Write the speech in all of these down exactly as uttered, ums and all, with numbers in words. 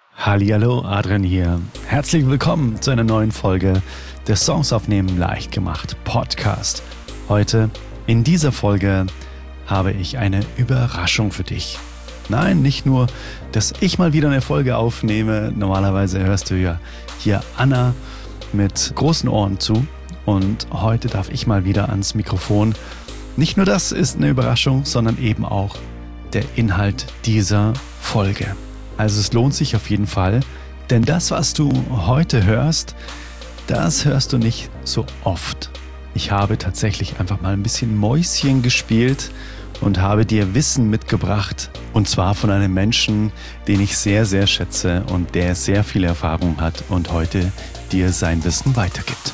Hallihallo, Adrian hier. Herzlich willkommen zu einer neuen Folge des Songs aufnehmen leicht gemacht Podcast. Heute in dieser Folge habe ich eine Überraschung für dich. Nein, nicht nur, dass ich mal wieder eine Folge aufnehme. Normalerweise hörst du ja hier Anna mit großen Ohren zu und heute darf ich mal wieder ans Mikrofon. Nicht nur das ist eine Überraschung, sondern eben auch der Inhalt dieser Folge. Also es lohnt sich auf jeden Fall, denn das, was du heute hörst, das hörst du nicht so oft. Ich habe tatsächlich einfach mal ein bisschen Mäuschen gespielt und habe dir Wissen mitgebracht. Und zwar von einem Menschen, den ich sehr, sehr schätze und der sehr viel Erfahrung hat und heute dir sein Wissen weitergibt.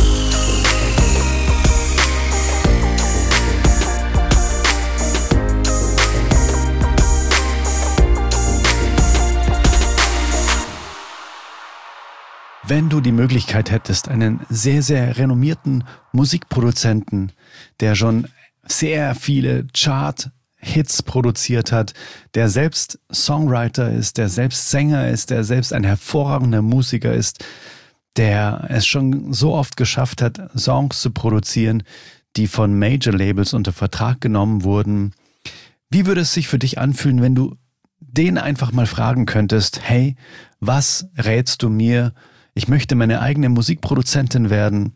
Wenn du die Möglichkeit hättest, einen sehr, sehr renommierten Musikproduzenten, der schon sehr viele Chart-Hits produziert hat, der selbst Songwriter ist, der selbst Sänger ist, der selbst ein hervorragender Musiker ist, der es schon so oft geschafft hat, Songs zu produzieren, die von Major-Labels unter Vertrag genommen wurden. Wie würde es sich für dich anfühlen, wenn du den einfach mal fragen könntest, hey, was rätst du mir? Ich möchte meine eigene Musikproduzentin werden.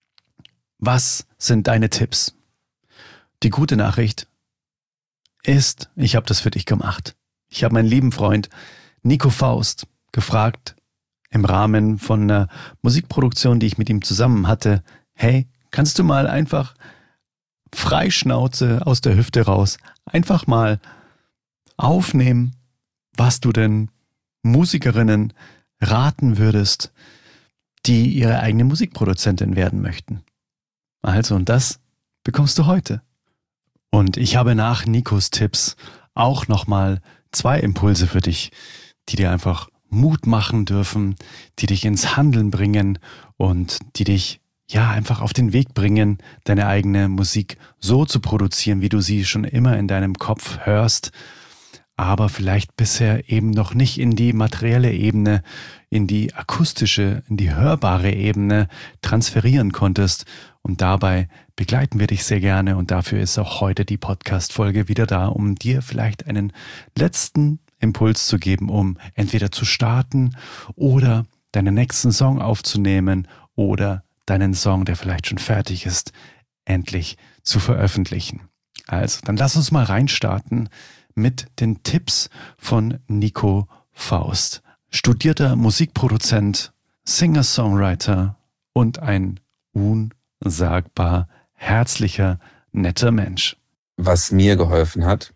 Was sind deine Tipps? Die gute Nachricht ist, ich habe das für dich gemacht. Ich habe meinen lieben Freund Nico Faust gefragt, im Rahmen von einer Musikproduktion, die ich mit ihm zusammen hatte, hey, kannst du mal einfach Freischnauze aus der Hüfte raus, einfach mal aufnehmen, was du denn Musikerinnen raten würdest, die ihre eigene Musikproduzentin werden möchten. Also, und das bekommst du heute. Und ich habe nach Nikos Tipps auch nochmal zwei Impulse für dich, die dir einfach Mut machen dürfen, die dich ins Handeln bringen und die dich ja einfach auf den Weg bringen, deine eigene Musik so zu produzieren, wie du sie schon immer in deinem Kopf hörst, aber vielleicht bisher eben noch nicht in die materielle Ebene, in die akustische, in die hörbare Ebene transferieren konntest. Und dabei begleiten wir dich sehr gerne und dafür ist auch heute die Podcast-Folge wieder da, um dir vielleicht einen letzten Impuls zu geben, um entweder zu starten oder deinen nächsten Song aufzunehmen oder deinen Song, der vielleicht schon fertig ist, endlich zu veröffentlichen. Also, dann lass uns mal reinstarten mit den Tipps von Nico Faust. Studierter Musikproduzent, Singer-Songwriter und ein unsagbar herzlicher, netter Mensch. Was mir geholfen hat,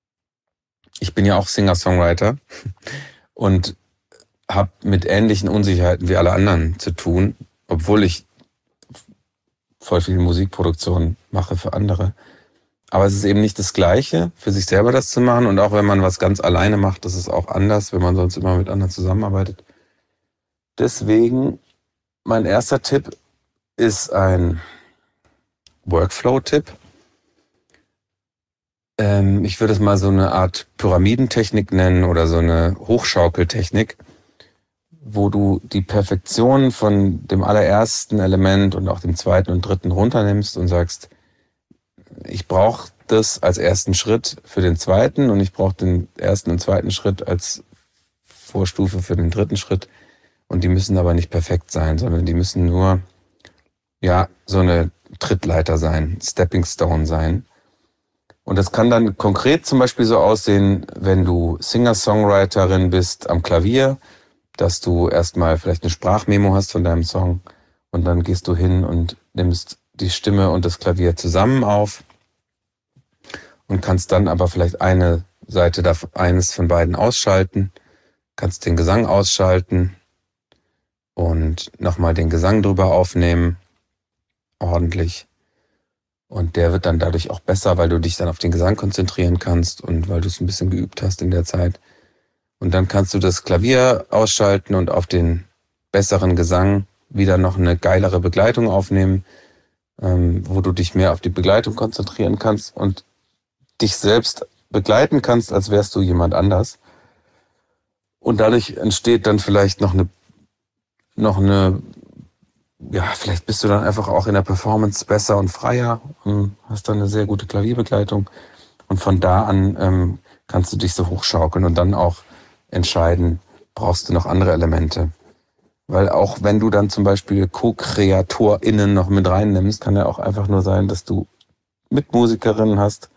ich bin ja auch Singer-Songwriter und habe mit ähnlichen Unsicherheiten wie alle anderen zu tun, obwohl ich voll viel Musikproduktion mache für andere. Aber es ist eben nicht das Gleiche, für sich selber das zu machen. Und auch wenn man was ganz alleine macht, das ist auch anders, wenn man sonst immer mit anderen zusammenarbeitet. Deswegen, mein erster Tipp ist ein Workflow-Tipp. Ähm, ich würde es mal so eine Art Pyramidentechnik nennen oder so eine Hochschaukeltechnik, wo du die Perfektion von dem allerersten Element und auch dem zweiten und dritten runternimmst und sagst, ich brauche das als ersten Schritt für den zweiten und ich brauche den ersten und zweiten Schritt als Vorstufe für den dritten Schritt. Und die müssen aber nicht perfekt sein, sondern die müssen nur ja so eine Trittleiter sein, Stepping Stone sein. Und das kann dann konkret zum Beispiel so aussehen, wenn du Singer-Songwriterin bist am Klavier, dass du erstmal vielleicht eine Sprachmemo hast von deinem Song und dann gehst du hin und nimmst die Stimme und das Klavier zusammen auf und kannst dann aber vielleicht eine Seite, eines von beiden ausschalten, kannst den Gesang ausschalten und nochmal den Gesang drüber aufnehmen, ordentlich. Und der wird dann dadurch auch besser, weil du dich dann auf den Gesang konzentrieren kannst und weil du es ein bisschen geübt hast in der Zeit. Und dann kannst du das Klavier ausschalten und auf den besseren Gesang wieder noch eine geilere Begleitung aufnehmen, ähm, wo du dich mehr auf die Begleitung konzentrieren kannst und dich selbst begleiten kannst, als wärst du jemand anders. Und dadurch entsteht dann vielleicht noch eine, noch eine, ja, vielleicht bist du dann einfach auch in der Performance besser und freier und hast dann eine sehr gute Klavierbegleitung. Und von da an ähm, kannst du dich so hochschaukeln und dann auch entscheiden, brauchst du noch andere Elemente. Weil auch wenn du dann zum Beispiel Co-KreatorInnen noch mit reinnimmst, kann ja auch einfach nur sein, dass du Mitmusikerinnen hast,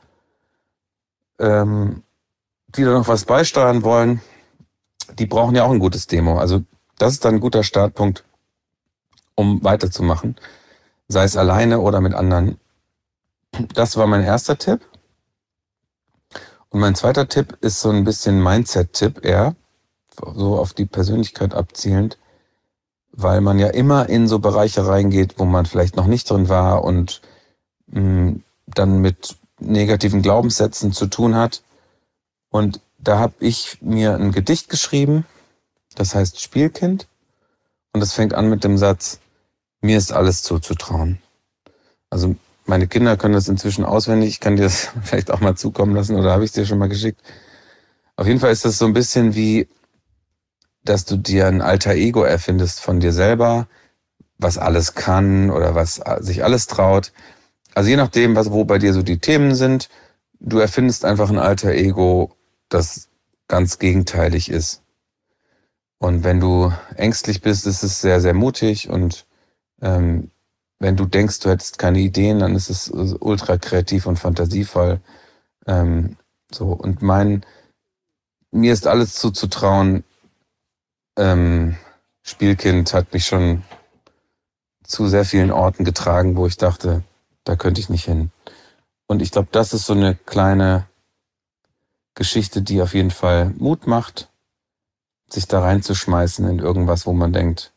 ähm, die da noch was beisteuern wollen. Die brauchen ja auch ein gutes Demo. Also das ist dann ein guter Startpunkt, um weiterzumachen. Sei es alleine oder mit anderen. Das war mein erster Tipp. Und mein zweiter Tipp ist so ein bisschen Mindset-Tipp eher, so auf die Persönlichkeit abzielend, weil man ja immer in so Bereiche reingeht, wo man vielleicht noch nicht drin war und mh, dann mit negativen Glaubenssätzen zu tun hat. Und da habe ich mir ein Gedicht geschrieben, das heißt Spielkind. Und das fängt an mit dem Satz, mir ist alles zuzutrauen. Also meine Kinder können das inzwischen auswendig, ich kann dir das vielleicht auch mal zukommen lassen oder habe ich es dir schon mal geschickt. Auf jeden Fall ist das so ein bisschen wie, dass du dir ein alter Ego erfindest von dir selber, was alles kann oder was sich alles traut. Also je nachdem, was, wo bei dir so die Themen sind, du erfindest einfach ein alter Ego, das ganz gegenteilig ist. Und wenn du ängstlich bist, ist es sehr, sehr mutig. Und ähm, wenn du denkst, du hättest keine Ideen, dann ist es ultra kreativ und fantasievoll. Ähm, so und mein, mir ist alles zuzutrauen. Ähm, Spielkind hat mich schon zu sehr vielen Orten getragen, wo ich dachte, da könnte ich nicht hin. Und ich glaube, das ist so eine kleine Geschichte, die auf jeden Fall Mut macht, sich da reinzuschmeißen in irgendwas, wo man denkt,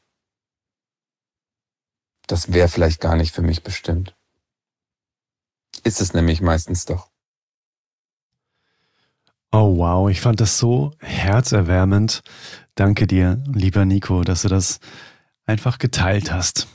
das wäre vielleicht gar nicht für mich bestimmt. Ist es nämlich meistens doch. Oh wow, ich fand das so herzerwärmend. Danke dir, lieber Nico, dass du das einfach geteilt hast.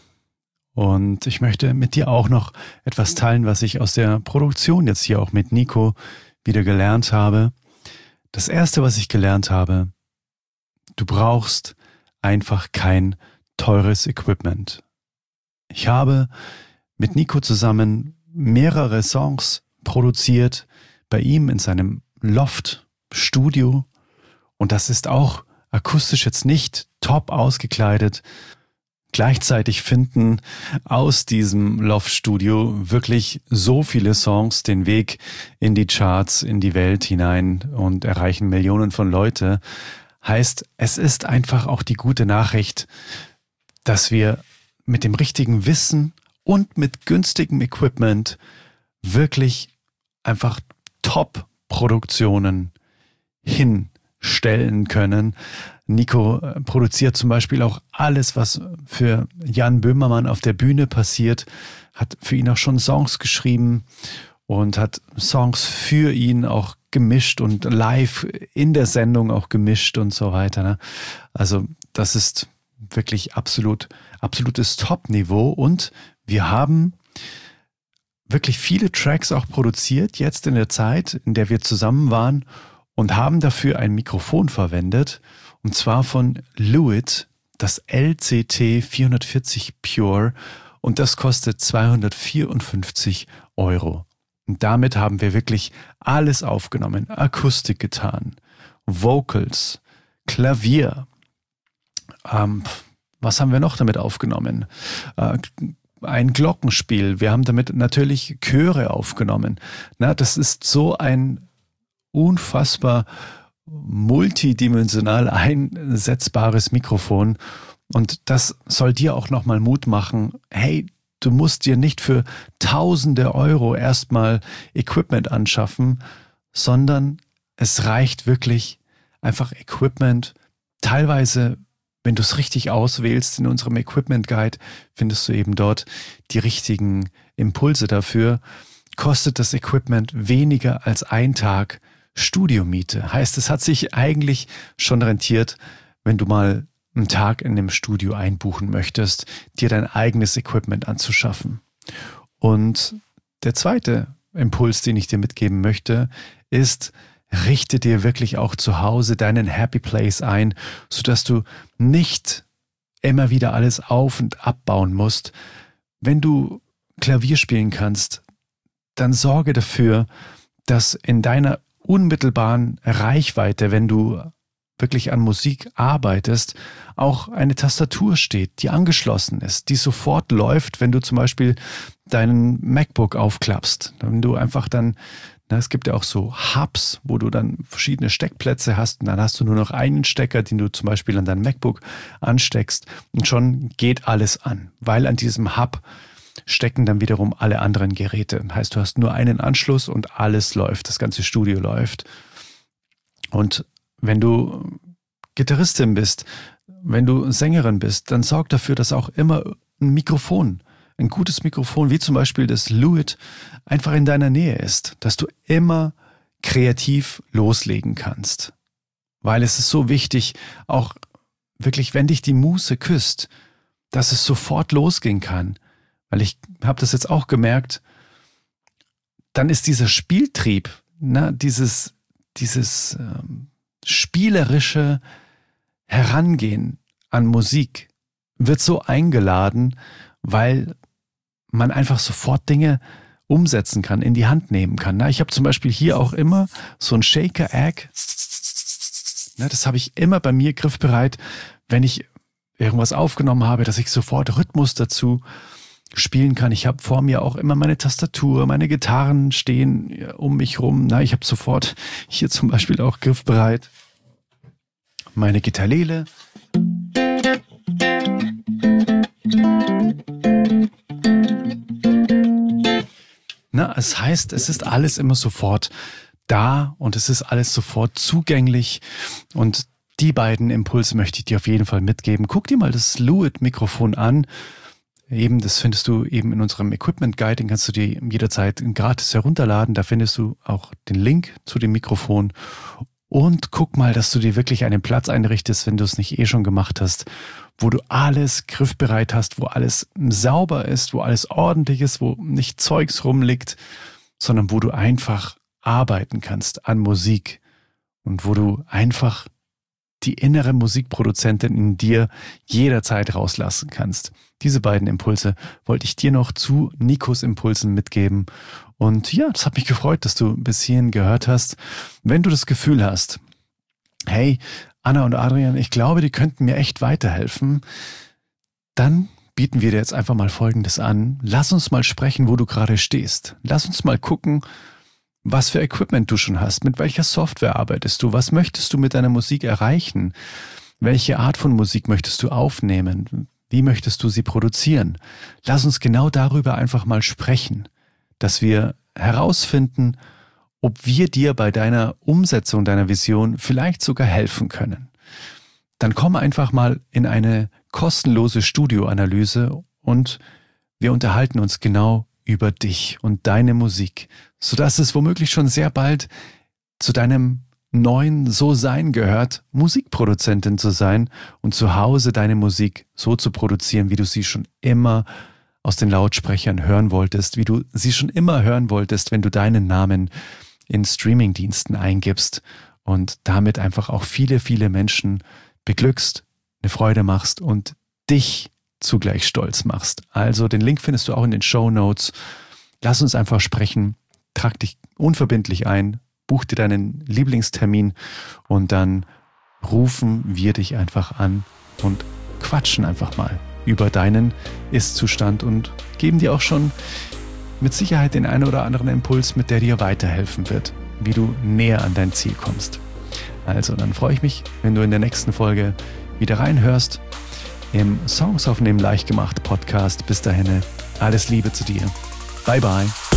Und ich möchte mit dir auch noch etwas teilen, was ich aus der Produktion jetzt hier auch mit Nico wieder gelernt habe. Das Erste, was ich gelernt habe, du brauchst einfach kein teures Equipment. Ich habe mit Nico zusammen mehrere Songs produziert, bei ihm in seinem Loft-Studio. Und das ist auch akustisch jetzt nicht top ausgekleidet. Gleichzeitig finden aus diesem Loft-Studio wirklich so viele Songs den Weg in die Charts, in die Welt hinein und erreichen Millionen von Leute. Heißt, es ist einfach auch die gute Nachricht, dass wir mit dem richtigen Wissen und mit günstigem Equipment wirklich einfach Top-Produktionen hinstellen können. Nico produziert zum Beispiel auch alles, was für Jan Böhmermann auf der Bühne passiert, hat für ihn auch schon Songs geschrieben und hat Songs für ihn auch gemischt und live in der Sendung auch gemischt und so weiter. Also das ist wirklich absolut, absolutes Top-Niveau und wir haben wirklich viele Tracks auch produziert, jetzt in der Zeit, in der wir zusammen waren und haben dafür ein Mikrofon verwendet. Und zwar von Lewitt, das L C T vierhundertvierzig Pure und das kostet zweihundertvierundfünfzig Euro. Und damit haben wir wirklich alles aufgenommen, Akustik getan, Vocals, Klavier, ähm, was haben wir noch damit aufgenommen? Äh, ein Glockenspiel, wir haben damit natürlich Chöre aufgenommen. Na, das ist so ein unfassbar multidimensional einsetzbares Mikrofon und das soll dir auch nochmal Mut machen, hey, du musst dir nicht für tausende Euro erstmal Equipment anschaffen, sondern es reicht wirklich einfach Equipment. Teilweise, wenn du es richtig auswählst, in unserem Equipment Guide findest du eben dort die richtigen Impulse dafür, kostet das Equipment weniger als ein Tag Studiomiete. Heißt, es hat sich eigentlich schon rentiert, wenn du mal einen Tag in dem Studio einbuchen möchtest, dir dein eigenes Equipment anzuschaffen. Und der zweite Impuls, den ich dir mitgeben möchte, ist, richte dir wirklich auch zu Hause deinen Happy Place ein, sodass du nicht immer wieder alles auf- und abbauen musst. Wenn du Klavier spielen kannst, dann sorge dafür, dass in deiner unmittelbaren Reichweite, wenn du wirklich an Musik arbeitest, auch eine Tastatur steht, die angeschlossen ist, die sofort läuft, wenn du zum Beispiel deinen MacBook aufklappst. Wenn du einfach dann, na, es gibt ja auch so Hubs, wo du dann verschiedene Steckplätze hast und dann hast du nur noch einen Stecker, den du zum Beispiel an dein MacBook ansteckst und schon geht alles an, weil an diesem Hub stecken dann wiederum alle anderen Geräte. Heißt, du hast nur einen Anschluss und alles läuft, das ganze Studio läuft. Und wenn du Gitarristin bist, wenn du Sängerin bist, dann sorg dafür, dass auch immer ein Mikrofon, ein gutes Mikrofon, wie zum Beispiel das Lewitt, einfach in deiner Nähe ist, dass du immer kreativ loslegen kannst. Weil es ist so wichtig, auch wirklich, wenn dich die Muse küsst, dass es sofort losgehen kann. Weil ich habe das jetzt auch gemerkt, dann ist dieser Spieltrieb, na, dieses, dieses ähm, spielerische Herangehen an Musik wird so eingeladen, weil man einfach sofort Dinge umsetzen kann, in die Hand nehmen kann. Na, ich habe zum Beispiel hier auch immer so ein Shaker-Egg. Na, das habe ich immer bei mir griffbereit, wenn ich irgendwas aufgenommen habe, dass ich sofort Rhythmus dazu spielen kann. Ich habe vor mir auch immer meine Tastatur, meine Gitarren stehen um mich rum. Na, ich habe sofort hier zum Beispiel auch griffbereit meine Gitarrele. Na, es heißt, es ist alles immer sofort da und es ist alles sofort zugänglich und die beiden Impulse möchte ich dir auf jeden Fall mitgeben. Guck dir mal das Lewitt-Mikrofon an. Eben, das findest du eben in unserem Equipment Guide, den kannst du dir jederzeit gratis herunterladen. Da findest du auch den Link zu dem Mikrofon. Und guck mal, dass du dir wirklich einen Platz einrichtest, wenn du es nicht eh schon gemacht hast, wo du alles griffbereit hast, wo alles sauber ist, wo alles ordentlich ist, wo nicht Zeugs rumliegt, sondern wo du einfach arbeiten kannst an Musik und wo du einfach die innere Musikproduzentin in dir jederzeit rauslassen kannst. Diese beiden Impulse wollte ich dir noch zu Nikos Impulsen mitgeben. Und ja, das hat mich gefreut, dass du bis hierhin gehört hast. Wenn du das Gefühl hast, hey, Anna und Adrian, ich glaube, die könnten mir echt weiterhelfen, dann bieten wir dir jetzt einfach mal Folgendes an. Lass uns mal sprechen, wo du gerade stehst. Lass uns mal gucken, was für Equipment du schon hast, mit welcher Software arbeitest du, was möchtest du mit deiner Musik erreichen, welche Art von Musik möchtest du aufnehmen, wie möchtest du sie produzieren. Lass uns genau darüber einfach mal sprechen, dass wir herausfinden, ob wir dir bei deiner Umsetzung deiner Vision vielleicht sogar helfen können. Dann komm einfach mal in eine kostenlose Studioanalyse und wir unterhalten uns genau über dich und deine Musik, sodass es womöglich schon sehr bald zu deinem neuen So-Sein gehört, Musikproduzentin zu sein und zu Hause deine Musik so zu produzieren, wie du sie schon immer aus den Lautsprechern hören wolltest, wie du sie schon immer hören wolltest, wenn du deinen Namen in Streamingdiensten eingibst und damit einfach auch viele, viele Menschen beglückst, eine Freude machst und dich zugleich stolz machst. Also den Link findest du auch in den Shownotes. Lass uns einfach sprechen, trag dich unverbindlich ein, buch dir deinen Lieblingstermin und dann rufen wir dich einfach an und quatschen einfach mal über deinen Ist-Zustand und geben dir auch schon mit Sicherheit den einen oder anderen Impuls, mit der dir weiterhelfen wird, wie du näher an dein Ziel kommst. Also, dann freue ich mich, wenn du in der nächsten Folge wieder reinhörst im Songs aufnehmen leicht gemacht Podcast. Bis dahin, alles Liebe zu dir. Bye bye.